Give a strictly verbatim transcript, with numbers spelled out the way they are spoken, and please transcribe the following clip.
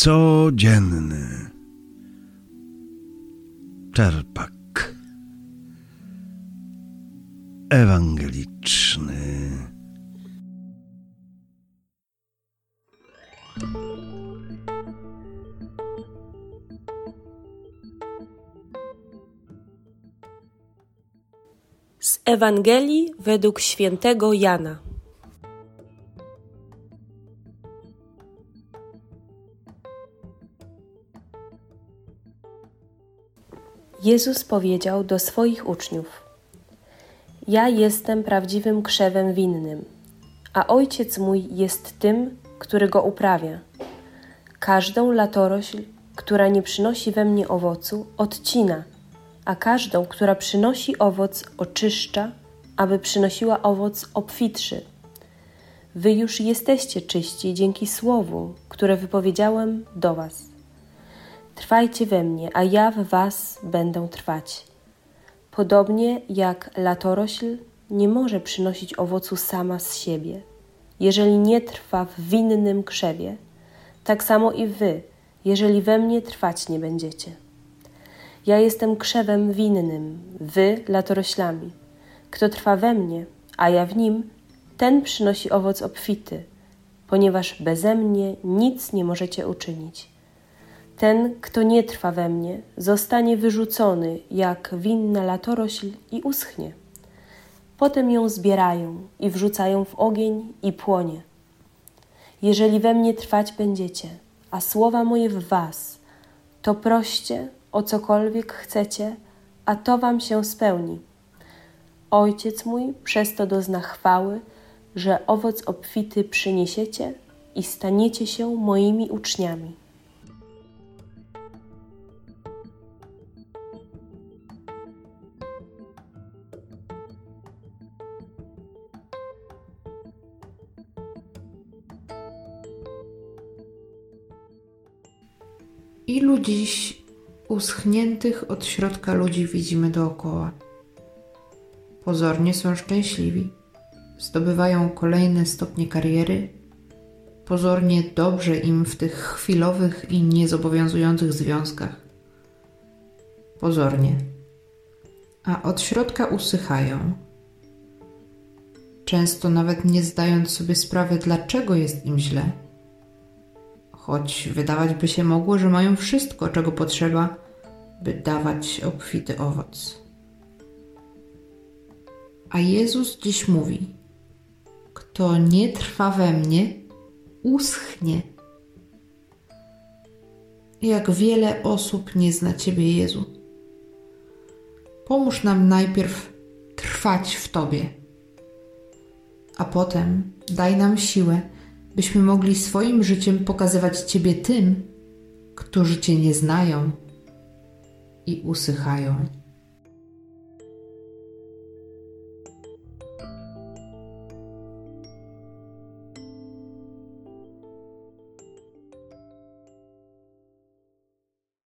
Codzienny czerpak ewangeliczny. Z Ewangelii według świętego Jana. Jezus powiedział do swoich uczniów: Ja jestem prawdziwym krzewem winnym, a Ojciec mój jest tym, który go uprawia. Każdą latorośl, która nie przynosi we mnie owocu, odcina, a każdą, która przynosi owoc, oczyszcza, aby przynosiła owoc obfitszy. Wy już jesteście czyści dzięki słowu, które wypowiedziałem do was. Trwajcie we mnie, a ja w was będę trwać. Podobnie jak latorośl nie może przynosić owocu sama z siebie, jeżeli nie trwa w winnym krzewie, tak samo i wy, jeżeli we mnie trwać nie będziecie. Ja jestem krzewem winnym, wy latoroślami. Kto trwa we mnie, a ja w nim, ten przynosi owoc obfity, ponieważ beze mnie nic nie możecie uczynić. Ten, kto nie trwa we mnie, zostanie wyrzucony jak winna latorośl i uschnie. Potem ją zbierają i wrzucają w ogień i płonie. Jeżeli we mnie trwać będziecie, a słowa moje w was, to proście o cokolwiek chcecie, a to wam się spełni. Ojciec mój przez to dozna chwały, że owoc obfity przyniesiecie i staniecie się moimi uczniami. Ilu dziś uschniętych od środka ludzi widzimy dookoła? Pozornie są szczęśliwi, zdobywają kolejne stopnie kariery, pozornie dobrze im w tych chwilowych i niezobowiązujących związkach. Pozornie. A od środka usychają, często nawet nie zdając sobie sprawy, dlaczego jest im źle. Choć wydawać by się mogło, że mają wszystko, czego potrzeba, by dawać obfity owoc. A Jezus dziś mówi: kto nie trwa we mnie, uschnie. Jak wiele osób nie zna Ciebie, Jezu. Pomóż nam najpierw trwać w Tobie, a potem daj nam siłę, byśmy mogli swoim życiem pokazywać Ciebie tym, którzy Cię nie znają i usychają.